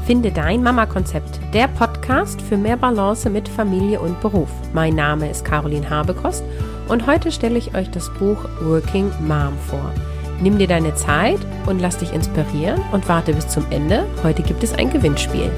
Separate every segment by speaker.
Speaker 1: Finde dein Mama-Konzept, der Podcast für mehr Balance mit Familie und Beruf. Mein Name ist Caroline Habekost und heute stelle ich euch das Buch Working Mom vor. Nimm dir deine Zeit und lass dich inspirieren und warte bis zum Ende. Heute gibt es ein Gewinnspiel.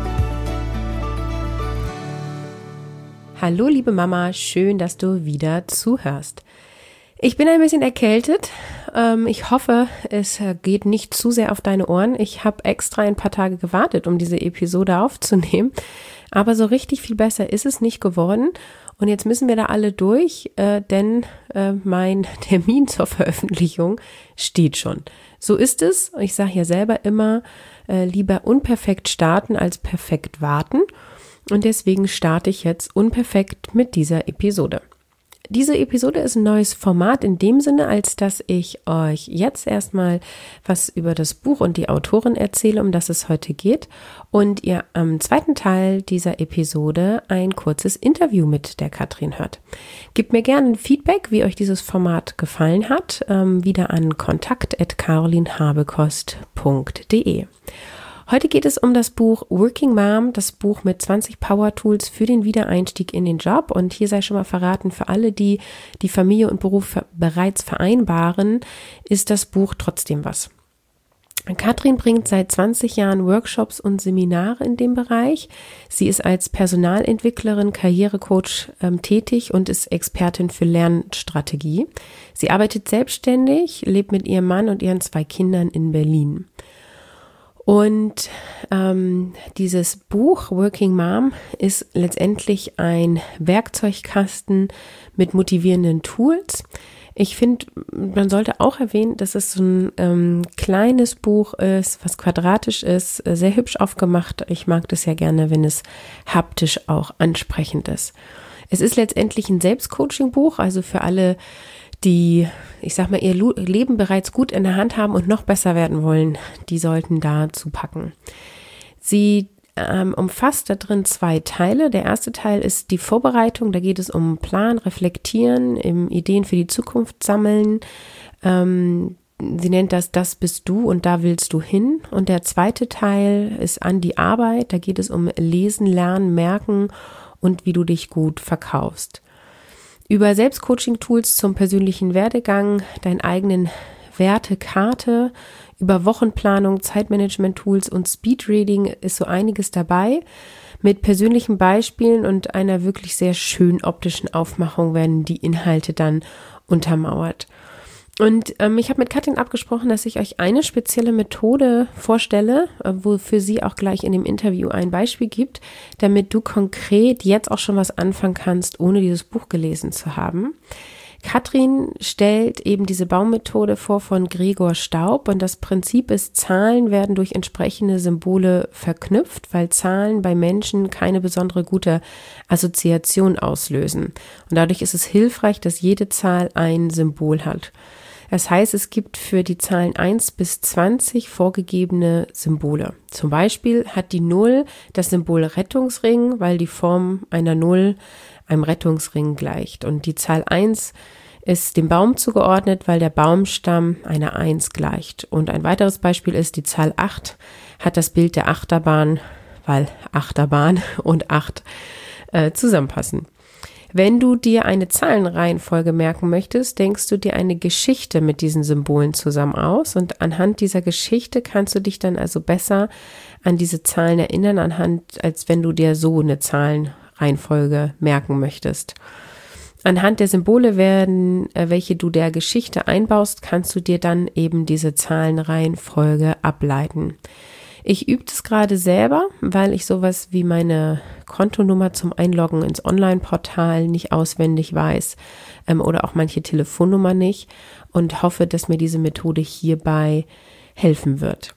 Speaker 1: Hallo liebe Mama, schön, dass du wieder zuhörst. Ich bin ein bisschen erkältet. Ich hoffe, es geht nicht zu sehr auf deine Ohren. Ich habe extra ein paar Tage gewartet, um diese Episode aufzunehmen. Aber so richtig viel besser ist es nicht geworden. Und jetzt müssen wir da alle durch, denn mein Termin zur Veröffentlichung steht schon. So ist es. Ich sage ja selber immer, lieber unperfekt starten als perfekt warten. Und deswegen starte ich jetzt unperfekt mit dieser Episode. Diese Episode ist ein neues Format in dem Sinne, als dass ich euch jetzt erstmal was über das Buch und die Autorin erzähle, um das es heute geht, und ihr am zweiten Teil dieser Episode ein kurzes Interview mit der Katrin hört. Gebt mir gerne ein Feedback, wie euch dieses Format gefallen hat, wieder an kontakt@carolinhabekost.de. Heute geht es um das Buch Working Mom, das Buch mit 20 Power Tools für den Wiedereinstieg in den Job. Und hier sei schon mal verraten, für alle, die die Familie und Beruf bereits vereinbaren, ist das Buch trotzdem was. Katrin bringt seit 20 Jahren Workshops und Seminare in dem Bereich. Sie ist als Personalentwicklerin, Karrierecoach tätig und ist Expertin für Lernstrategie. Sie arbeitet selbstständig, lebt mit ihrem Mann und ihren 2 Kindern in Berlin. Und dieses Buch Working Mom ist letztendlich ein Werkzeugkasten mit motivierenden Tools. Ich finde, man sollte auch erwähnen, dass es so ein kleines Buch ist, was quadratisch ist, sehr hübsch aufgemacht. Ich mag das ja gerne, wenn es haptisch auch ansprechend ist. Es ist letztendlich ein Selbstcoaching-Buch, also für alle, die, ich sag mal, ihr Leben bereits gut in der Hand haben und noch besser werden wollen, die sollten dazu packen. Sie umfasst da drin 2 Teile. Der erste Teil ist die Vorbereitung, da geht es um Plan, Reflektieren, Ideen für die Zukunft sammeln. Sie nennt das bist du und da willst du hin. Und der zweite Teil ist an die Arbeit, da geht es um Lesen, Lernen, Merken und wie du dich gut verkaufst. Über Selbstcoaching-Tools zum persönlichen Werdegang, deinen eigenen Wertekarte, über Wochenplanung, Zeitmanagement-Tools und Speedreading ist so einiges dabei. Mit persönlichen Beispielen und einer wirklich sehr schön optischen Aufmachung werden die Inhalte dann untermauert. Und ich habe mit Katrin abgesprochen, dass ich euch eine spezielle Methode vorstelle, wofür sie auch gleich in dem Interview ein Beispiel gibt, damit du konkret jetzt auch schon was anfangen kannst, ohne dieses Buch gelesen zu haben. Katrin stellt eben diese Baummethode vor von Gregor Staub und das Prinzip ist, Zahlen werden durch entsprechende Symbole verknüpft, weil Zahlen bei Menschen keine besondere gute Assoziation auslösen. Und dadurch ist es hilfreich, dass jede Zahl ein Symbol hat. Das heißt, es gibt für die Zahlen 1 bis 20 vorgegebene Symbole. Zum Beispiel hat die 0 das Symbol Rettungsring, weil die Form einer 0 einem Rettungsring gleicht. Und die Zahl 1 ist dem Baum zugeordnet, weil der Baumstamm einer 1 gleicht. Und ein weiteres Beispiel ist, die Zahl 8 hat das Bild der Achterbahn, weil Achterbahn und 8 zusammenpassen. Wenn du dir eine Zahlenreihenfolge merken möchtest, denkst du dir eine Geschichte mit diesen Symbolen zusammen aus und anhand dieser Geschichte kannst du dich dann also besser an diese Zahlen erinnern, als wenn du dir so eine Zahlenreihenfolge merken möchtest. Anhand der Symbole welche du der Geschichte einbaust, kannst du dir dann eben diese Zahlenreihenfolge ableiten. Ich übe das gerade selber, weil ich sowas wie meine Kontonummer zum Einloggen ins Online-Portal nicht auswendig weiß oder auch manche Telefonnummer nicht und hoffe, dass mir diese Methode hierbei helfen wird.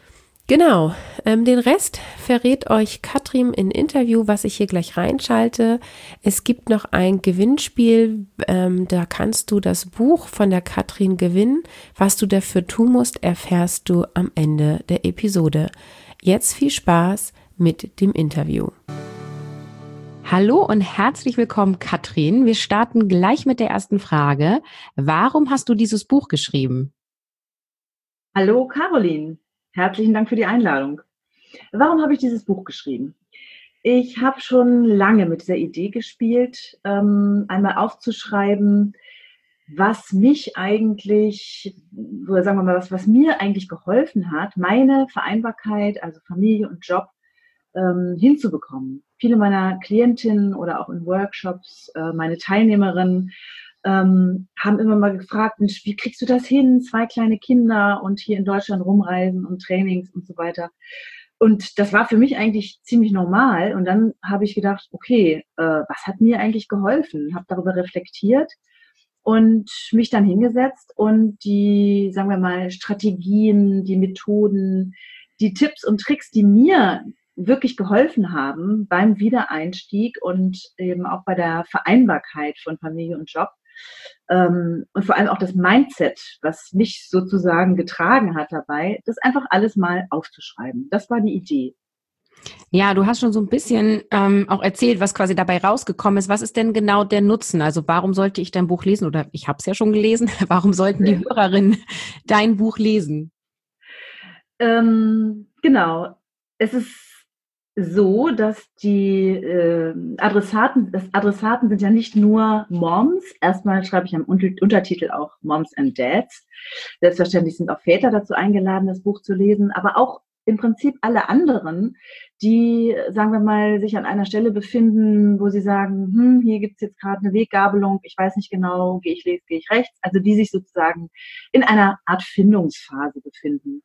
Speaker 1: Genau, den Rest verrät euch Katrin im Interview, was ich hier gleich reinschalte. Es gibt noch ein Gewinnspiel, da kannst du das Buch von der Katrin gewinnen. Was du dafür tun musst, erfährst du am Ende der Episode. Jetzt viel Spaß mit dem Interview. Hallo und herzlich willkommen, Katrin. Wir starten gleich mit der ersten Frage. Warum hast du dieses Buch geschrieben?
Speaker 2: Hallo, Caroline. Herzlichen Dank für die Einladung. Warum habe ich dieses Buch geschrieben? Ich habe schon lange mit dieser Idee gespielt, einmal aufzuschreiben, was mich eigentlich, oder sagen wir mal, was mir eigentlich geholfen hat, meine Vereinbarkeit, also Familie und Job, hinzubekommen. Viele meiner Klientinnen oder auch in Workshops, meine Teilnehmerinnen, haben immer mal gefragt, Mensch, wie kriegst du das hin? 2 kleine Kinder und hier in Deutschland rumreisen und Trainings und so weiter. Und das war für mich eigentlich ziemlich normal. Und dann habe ich gedacht, okay, was hat mir eigentlich geholfen? Habe darüber reflektiert und mich dann hingesetzt und die, sagen wir mal, Strategien, die Methoden, die Tipps und Tricks, die mir wirklich geholfen haben beim Wiedereinstieg und eben auch bei der Vereinbarkeit von Familie und Job, und vor allem auch das Mindset, was mich sozusagen getragen hat dabei, das einfach alles mal aufzuschreiben. Das war die Idee.
Speaker 1: Ja, du hast schon so ein bisschen auch erzählt, was quasi dabei rausgekommen ist. Was ist denn genau der Nutzen? Also warum sollte ich dein Buch lesen? Oder ich habe es ja schon gelesen. Warum sollten die Hörerinnen dein Buch lesen?
Speaker 2: Genau. Es ist so, dass die Adressaten sind ja nicht nur Moms. Erstmal schreibe ich am Untertitel auch Moms and Dads. Selbstverständlich sind auch Väter dazu eingeladen, das Buch zu lesen, aber auch im Prinzip alle anderen, die, sagen wir mal, sich an einer Stelle befinden, wo sie sagen, hier gibt es jetzt gerade eine Weggabelung, ich weiß nicht genau, gehe ich links, gehe ich rechts, also die sich sozusagen in einer Art Findungsphase befinden.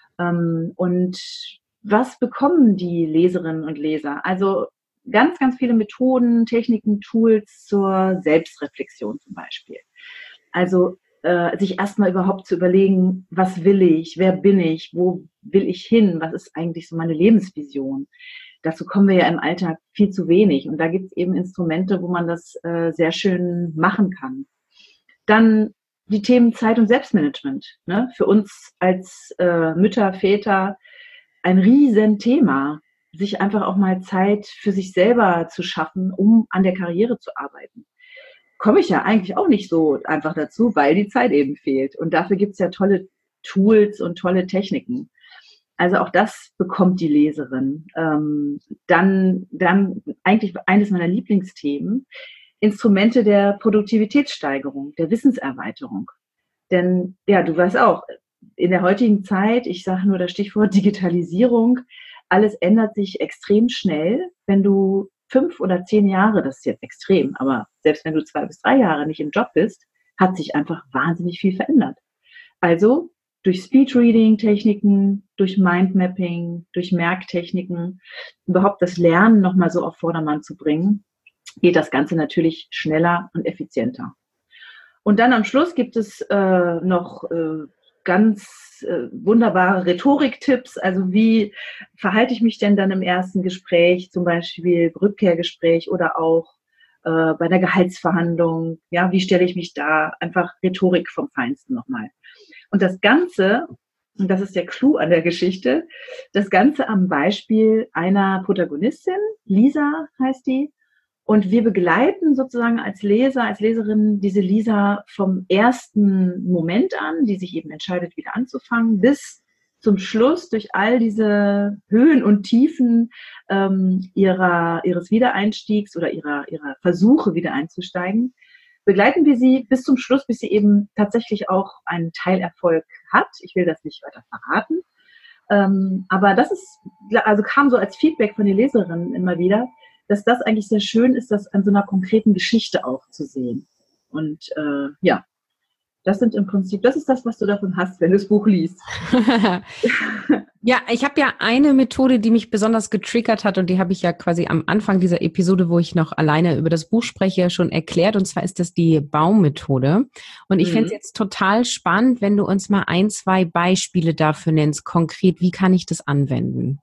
Speaker 2: Und was bekommen die Leserinnen und Leser? Also ganz, ganz viele Methoden, Techniken, Tools zur Selbstreflexion zum Beispiel. Also sich erstmal überhaupt zu überlegen, was will ich, wer bin ich, wo will ich hin, was ist eigentlich so meine Lebensvision. Dazu kommen wir ja im Alltag viel zu wenig. Und da gibt es eben Instrumente, wo man das sehr schön machen kann. Dann die Themen Zeit- und Selbstmanagement. Ne? Für uns als Mütter, Väter ein Riesenthema, sich einfach auch mal Zeit für sich selber zu schaffen, um an der Karriere zu arbeiten. Komme ich ja eigentlich auch nicht so einfach dazu, weil die Zeit eben fehlt. Und dafür gibt es ja tolle Tools und tolle Techniken. Also auch das bekommt die Leserin. Dann eigentlich eines meiner Lieblingsthemen, Instrumente der Produktivitätssteigerung, der Wissenserweiterung. Denn ja, du weißt auch, in der heutigen Zeit, ich sage nur das Stichwort Digitalisierung, alles ändert sich extrem schnell. Wenn du 5 oder 10 Jahre, das ist jetzt extrem, aber selbst wenn du 2 bis 3 Jahre nicht im Job bist, hat sich einfach wahnsinnig viel verändert. Also durch Speedreading-Techniken, durch Mindmapping, durch Merktechniken, überhaupt das Lernen nochmal so auf Vordermann zu bringen, geht das Ganze natürlich schneller und effizienter. Und dann am Schluss gibt es noch ganz wunderbare Rhetoriktipps. Also wie verhalte ich mich denn dann im ersten Gespräch, zum Beispiel Rückkehrgespräch oder auch bei der Gehaltsverhandlung? Ja, wie stelle ich mich da? Einfach Rhetorik vom Feinsten nochmal. Und das Ganze, und das ist der Clou an der Geschichte, das Ganze am Beispiel einer Protagonistin, Lisa heißt die. Und wir begleiten sozusagen als Leser, als Leserin diese Lisa vom ersten Moment an, die sich eben entscheidet, wieder anzufangen, bis zum Schluss durch all diese Höhen und Tiefen ihres Wiedereinstiegs oder ihrer Versuche, wieder einzusteigen, begleiten wir sie bis zum Schluss, bis sie eben tatsächlich auch einen Teilerfolg hat. Ich will das nicht weiter verraten. Aber das ist, also kam so als Feedback von den Leserinnen immer wieder, dass das eigentlich sehr schön ist, das an so einer konkreten Geschichte auch zu sehen. Und ja, das sind im Prinzip, das ist das, was du davon hast, wenn du das Buch liest.
Speaker 1: Ja, ich habe ja eine Methode, die mich besonders getriggert hat und die habe ich ja quasi am Anfang dieser Episode, wo ich noch alleine über das Buch spreche, schon erklärt, und zwar ist das die Baummethode. Und ich fände es jetzt total spannend, wenn du uns mal 1, 2 Beispiele dafür nennst, konkret, wie kann ich das anwenden?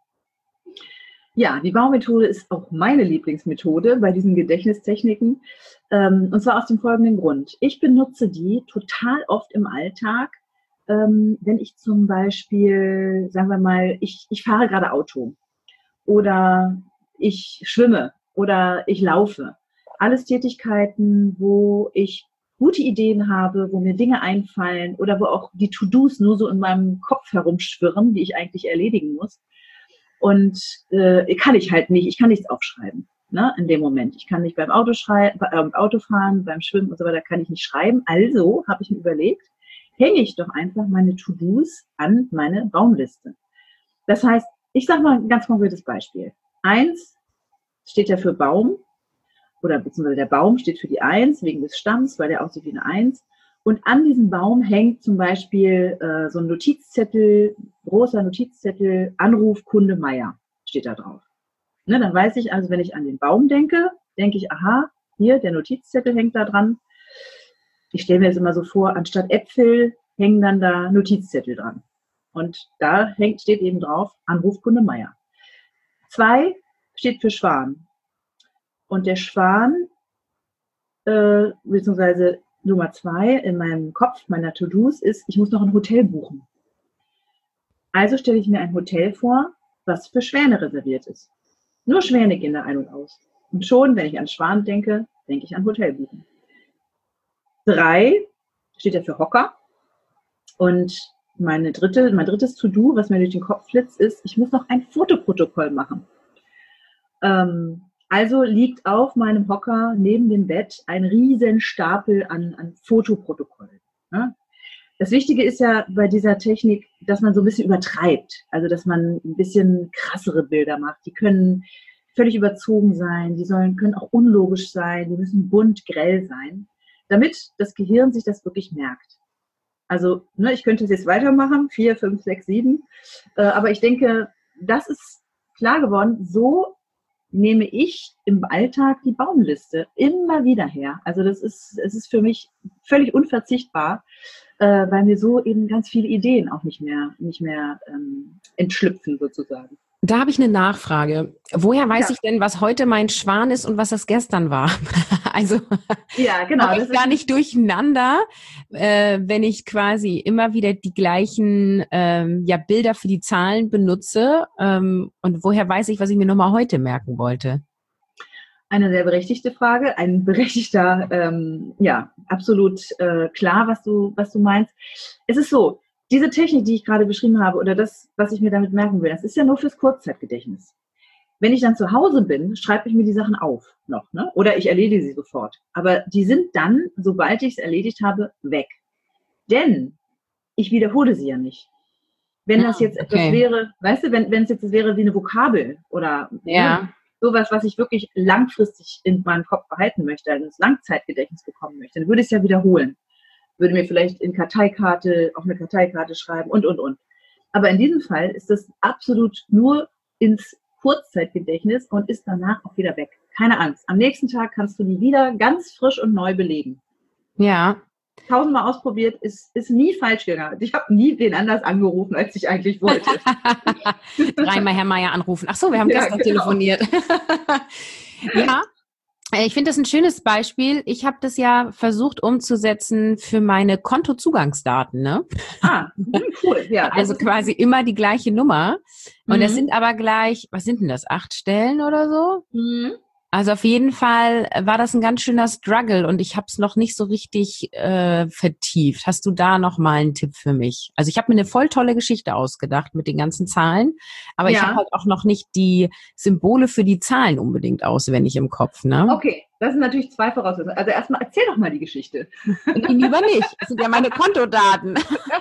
Speaker 2: Ja, die Baumethode ist auch meine Lieblingsmethode bei diesen Gedächtnistechniken. Und zwar aus dem folgenden Grund. Ich benutze die total oft im Alltag, wenn ich zum Beispiel, sagen wir mal, ich fahre gerade Auto oder ich schwimme oder ich laufe. Alles Tätigkeiten, wo ich gute Ideen habe, wo mir Dinge einfallen oder wo auch die To-Dos nur so in meinem Kopf herumschwirren, die ich eigentlich erledigen muss. Und kann ich halt nicht, ich kann nichts aufschreiben, ne, in dem Moment. Ich kann nicht beim Autofahren, beim Schwimmen und so weiter, kann ich nicht schreiben. Also habe ich mir überlegt, hänge ich doch einfach meine To-Dos an meine Baumliste. Das heißt, ich sage mal ein ganz konkretes Beispiel. 1 steht ja für Baum, oder beziehungsweise der Baum steht für die 1 wegen des Stamms, weil der aussieht wie eine 1. Und an diesem Baum hängt zum Beispiel so ein Notizzettel, großer Notizzettel, Anruf Kunde Meier, steht da drauf. Ne, dann weiß ich also, wenn ich an den Baum denke, denke ich, aha, hier, der Notizzettel hängt da dran. Ich stelle mir das immer so vor, anstatt Äpfel hängen dann da Notizzettel dran. Und da steht eben drauf, Anruf Kunde Meier. 2 steht für Schwan. Und der Schwan, beziehungsweise Nummer 2 in meinem Kopf, meiner To-Dos ist, ich muss noch ein Hotel buchen. Also stelle ich mir ein Hotel vor, was für Schwäne reserviert ist. Nur Schwäne gehen da ein und aus. Und schon, wenn ich an Schwan denke, denke ich an Hotel buchen. 3 steht ja für Hocker. Und mein drittes To-Do, was mir durch den Kopf flitzt, ist, ich muss noch ein Fotoprotokoll machen. Also liegt auf meinem Hocker neben dem Bett ein riesen Stapel an Fotoprotokollen. Ne? Das Wichtige ist ja bei dieser Technik, dass man so ein bisschen übertreibt. Also, dass man ein bisschen krassere Bilder macht. Die können völlig überzogen sein, können auch unlogisch sein, die müssen bunt, grell sein, damit das Gehirn sich das wirklich merkt. Also, ne, ich könnte es jetzt weitermachen, 4, 5, 6, 7. Aber ich denke, das ist klar geworden, so nehme ich im Alltag die Baumliste immer wieder her. Also es ist für mich völlig unverzichtbar, weil mir so eben ganz viele Ideen auch nicht mehr entschlüpfen sozusagen.
Speaker 3: Da habe ich eine Nachfrage. Woher weiß ich denn, was heute mein Schwan ist und was das gestern war? Also
Speaker 2: ja, genau.
Speaker 3: Das ist gar nicht durcheinander, wenn ich quasi immer wieder die gleichen Bilder für die Zahlen benutze. Und woher weiß ich, was ich mir nochmal heute merken wollte?
Speaker 2: Eine sehr berechtigte Frage, ein berechtigter, absolut klar, was du meinst. Es ist so, diese Technik, die ich gerade beschrieben habe, oder das, was ich mir damit merken will, das ist ja nur fürs Kurzzeitgedächtnis. Wenn ich dann zu Hause bin, schreibe ich mir die Sachen auf noch, ne? Oder ich erledige sie sofort. Aber die sind dann, sobald ich es erledigt habe, weg. Denn ich wiederhole sie ja nicht. Wenn das jetzt etwas wäre, weißt du, wenn es jetzt wäre wie eine Vokabel oder sowas, was ich wirklich langfristig in meinem Kopf behalten möchte, also ins Langzeitgedächtnis bekommen möchte, dann würde ich es ja wiederholen. Würde mir vielleicht auf eine Karteikarte schreiben und. Aber in diesem Fall ist das absolut nur ins Kurzzeitgedächtnis und ist danach auch wieder weg. Keine Angst. Am nächsten Tag kannst du die wieder ganz frisch und neu belegen.
Speaker 3: Ja.
Speaker 2: 1000-mal ausprobiert, ist nie falsch gegangen. Ich habe nie wen anders angerufen, als ich eigentlich wollte.
Speaker 3: 3-mal Herr Meier anrufen. Ach so, wir haben gestern telefoniert. Ja. Ich finde das ein schönes Beispiel. Ich habe das ja versucht umzusetzen für meine Kontozugangsdaten, ne?
Speaker 2: Cool. Ja,
Speaker 3: also quasi immer die gleiche Nummer. Und das sind aber gleich, was sind denn das, 8 Stellen oder so? Mhm. Also auf jeden Fall war das ein ganz schöner Struggle und ich habe es noch nicht so richtig vertieft. Hast du da noch mal einen Tipp für mich? Also ich habe mir eine voll tolle Geschichte ausgedacht mit den ganzen Zahlen, aber ich habe halt auch noch nicht die Symbole für die Zahlen unbedingt auswendig im Kopf, ne?
Speaker 2: Okay, das sind natürlich 2 Voraussetzungen. Also erstmal erzähl doch mal die Geschichte.
Speaker 3: Lieber nicht, das sind ja meine Kontodaten.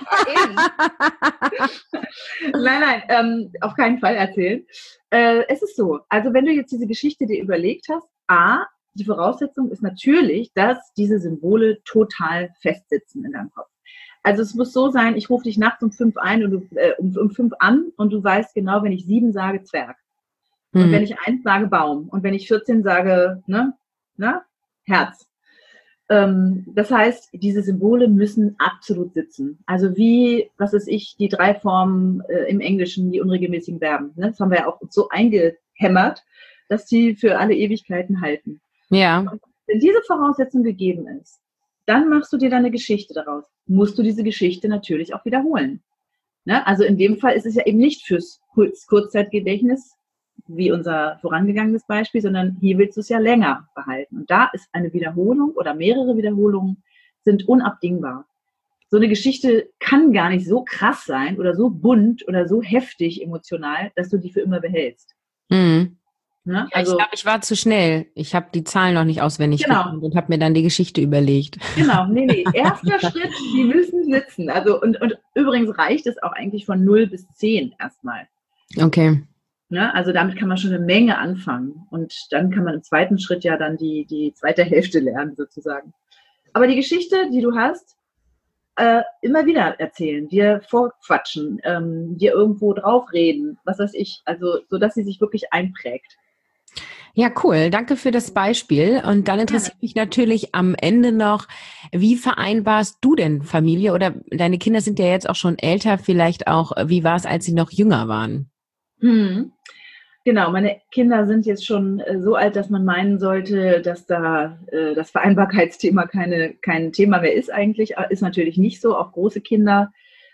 Speaker 2: Nein, auf keinen Fall erzählen. Es ist so, also wenn du jetzt diese Geschichte dir überlegt hast, die Voraussetzung ist natürlich, dass diese Symbole total festsitzen in deinem Kopf. Also es muss so sein, ich rufe dich nachts um 5 ein und um 5 an und du weißt genau, wenn ich 7 sage, Zwerg. Und wenn ich 1 sage, Baum. Und wenn ich 14 sage, Herz. Das heißt, diese Symbole müssen absolut sitzen. Also wie, was weiß ich, die 3 Formen im Englischen, die unregelmäßigen Verben. Ne? Das haben wir ja auch so eingehämmert, dass die für alle Ewigkeiten halten.
Speaker 3: Ja.
Speaker 2: Und wenn diese Voraussetzung gegeben ist, dann machst du dir deine Geschichte daraus. Musst du diese Geschichte natürlich auch wiederholen. Ne? Also in dem Fall ist es ja eben nicht fürs Kurzzeitgedächtnis, wie unser vorangegangenes Beispiel, sondern hier willst du es ja länger behalten. Und da ist eine Wiederholung oder mehrere Wiederholungen sind unabdingbar. so eine Geschichte kann gar nicht so krass sein oder so bunt oder so heftig emotional, dass du die für immer behältst.
Speaker 3: Mhm.
Speaker 2: Ne?
Speaker 3: Ja, ich glaube, ich war zu schnell. Ich habe die Zahlen noch nicht auswendig gekannt und habe mir dann die Geschichte überlegt.
Speaker 2: Genau, nee. Erster Schritt, die müssen sitzen. Also und übrigens reicht es auch eigentlich von 0 bis 10 erstmal.
Speaker 3: Okay.
Speaker 2: Ne? Also damit kann man schon eine Menge anfangen. Und dann kann man im zweiten Schritt ja dann die zweite Hälfte lernen sozusagen. Aber die Geschichte, die du hast, immer wieder erzählen, dir vorquatschen, dir irgendwo draufreden, was weiß ich, also so, dass sie sich wirklich einprägt.
Speaker 3: Ja, cool. Danke für das Beispiel. Und dann interessiert mich natürlich am Ende noch, wie vereinbarst du denn Familie? Oder deine Kinder sind ja jetzt auch schon älter, vielleicht auch, wie war es, als sie noch jünger waren?
Speaker 2: Genau, meine Kinder sind jetzt schon so alt, dass man meinen sollte, dass da das Vereinbarkeitsthema kein Thema mehr ist eigentlich. Ist natürlich nicht so, auch große Kinder.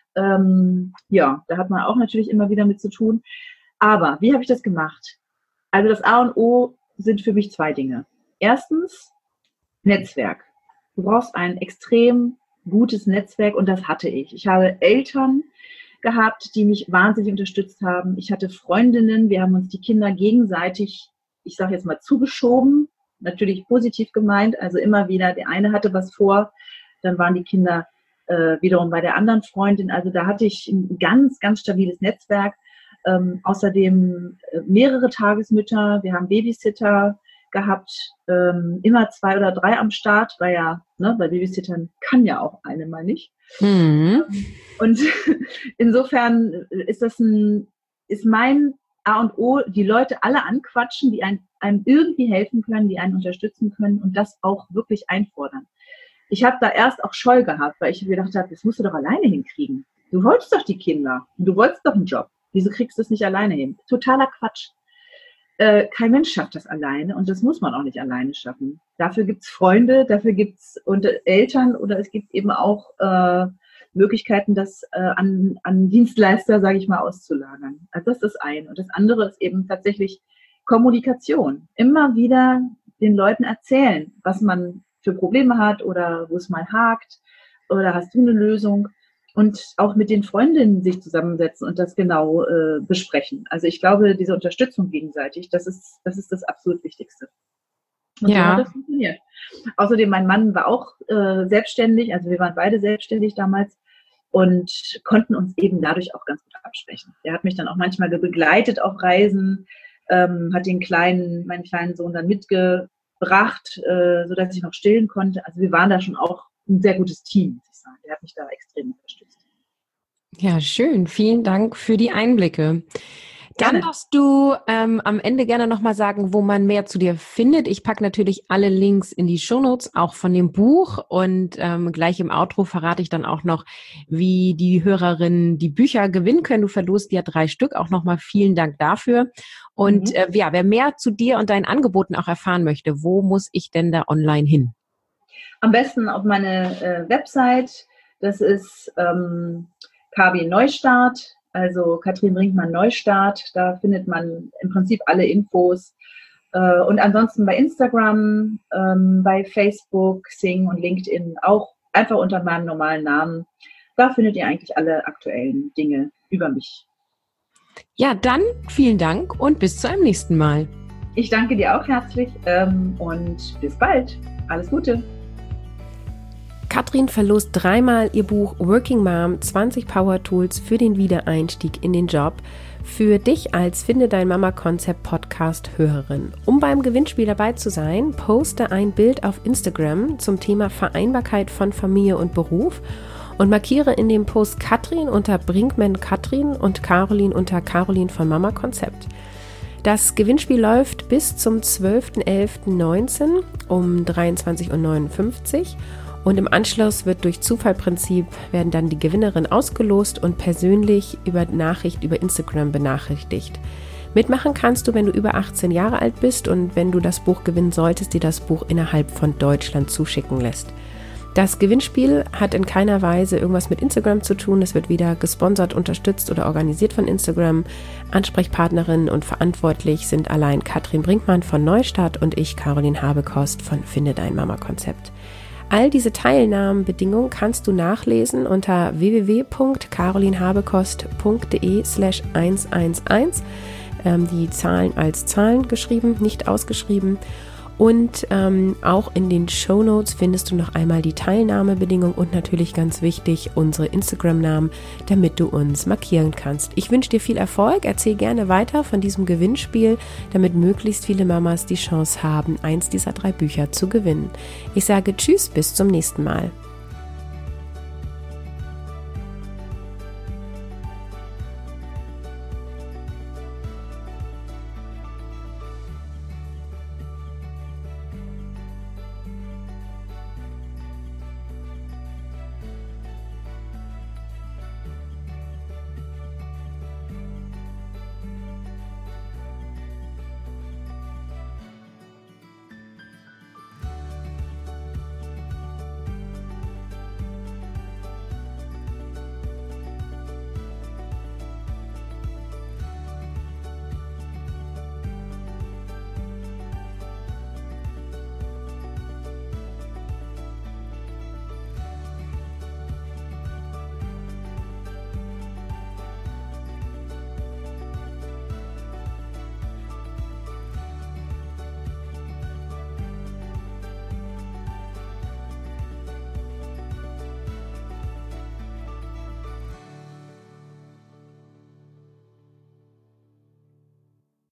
Speaker 2: Ja, da hat man auch natürlich immer wieder mit zu tun. Aber wie habe ich das gemacht? Also das A und O sind für mich 2 Dinge. Erstens, Netzwerk. Du brauchst ein extrem gutes Netzwerk und das hatte ich. Ich habe Eltern gehabt, die mich wahnsinnig unterstützt haben. Ich hatte Freundinnen, wir haben uns die Kinder gegenseitig, ich sage jetzt mal, zugeschoben, natürlich positiv gemeint, also immer wieder, der eine hatte was vor, dann waren die Kinder wiederum bei der anderen Freundin, also da hatte ich ein ganz, ganz stabiles Netzwerk. Außerdem mehrere Tagesmütter, wir haben Babysitter gehabt, immer 2 oder 3 am Start, weil ja, ne, bei Babysittern kann ja auch eine mal nicht.
Speaker 3: Mhm.
Speaker 2: Und insofern ist mein A und O, die Leute alle anquatschen, die einem irgendwie helfen können, die einen unterstützen können und das auch wirklich einfordern. Ich habe da erst auch Scheu gehabt, weil ich gedacht habe, das musst du doch alleine hinkriegen. Du wolltest doch die Kinder, du wolltest doch einen Job. Wieso kriegst du es nicht alleine hin? Totaler Quatsch. Kein Mensch schafft das alleine und das muss man auch nicht alleine schaffen. Dafür gibt's Freunde, dafür gibt's Eltern oder es gibt eben auch Möglichkeiten, das an Dienstleister, sage ich mal, auszulagern. Also das ist ein. Und das andere ist eben tatsächlich Kommunikation. Immer wieder den Leuten erzählen, was man für Probleme hat oder wo es mal hakt oder hast du eine Lösung. Und auch mit den Freundinnen sich zusammensetzen und das genau besprechen. Also ich glaube, diese Unterstützung gegenseitig, das ist das absolut Wichtigste. Und so hat das funktioniert. Außerdem, mein Mann war auch selbstständig, also wir waren beide selbstständig damals und konnten uns eben dadurch auch ganz gut absprechen. Der hat mich dann auch manchmal begleitet auf Reisen, hat meinen kleinen Sohn dann mitgebracht, sodass ich noch stillen konnte. Also wir waren da schon auch ein sehr gutes Team, muss ich sagen. Der hat mich da extrem unterstützt.
Speaker 3: Ja, schön. Vielen Dank für die Einblicke. Dann darfst du am Ende gerne nochmal sagen, wo man mehr zu dir findet. Ich packe natürlich alle Links in die Shownotes, auch von dem Buch. Und gleich im Outro verrate ich dann auch noch, wie die Hörerinnen die Bücher gewinnen können. Du verlost ja 3 Stück. Auch nochmal vielen Dank dafür. Und wer mehr zu dir und deinen Angeboten auch erfahren möchte, wo muss ich denn da online hin?
Speaker 2: Am besten auf meine Website. Das ist KB Neustart, also Katrin Brinkmann Neustart. Da findet man im Prinzip alle Infos. Und ansonsten bei Instagram, bei Facebook, Xing und LinkedIn auch einfach unter meinem normalen Namen. Da findet ihr eigentlich alle aktuellen Dinge über mich.
Speaker 3: Ja, dann vielen Dank und bis zu einem nächsten Mal.
Speaker 2: Ich danke dir auch herzlich und bis bald. Alles Gute.
Speaker 1: Katrin verlost 3-mal ihr Buch Working Mom, 20 Power Tools für den Wiedereinstieg in den Job für dich als Finde dein Mama-Konzept Podcast-Hörerin. Um beim Gewinnspiel dabei zu sein, poste ein Bild auf Instagram zum Thema Vereinbarkeit von Familie und Beruf und markiere in dem Post Katrin unter Brinkmann Katrin und Caroline unter Caroline von Mama Konzept. Das Gewinnspiel läuft bis zum 12.11.19 um 23:59 Uhr. Und im Anschluss wird durch Zufallprinzip werden dann die Gewinnerin ausgelost und persönlich über Nachricht über Instagram benachrichtigt. Mitmachen kannst du, wenn du über 18 Jahre alt bist und wenn du das Buch gewinnen solltest, dir das Buch innerhalb von Deutschland zuschicken lässt. Das Gewinnspiel hat in keiner Weise irgendwas mit Instagram zu tun. Es wird weder gesponsert, unterstützt oder organisiert von Instagram. Ansprechpartnerin und verantwortlich sind allein Katrin Brinkmann von Neustart und ich, Caroline Habekost von Finde dein Mama-Konzept. All diese Teilnahmebedingungen kannst du nachlesen unter www.carolinhabekost.de/111. Die Zahlen als Zahlen geschrieben, nicht ausgeschrieben. Und auch in den Shownotes findest du noch einmal die Teilnahmebedingungen und natürlich ganz wichtig unsere Instagram-Namen, damit du uns markieren kannst. Ich wünsche dir viel Erfolg, erzähl gerne weiter von diesem Gewinnspiel, damit möglichst viele Mamas die Chance haben, eins dieser 3 Bücher zu gewinnen. Ich sage Tschüss, bis zum nächsten Mal.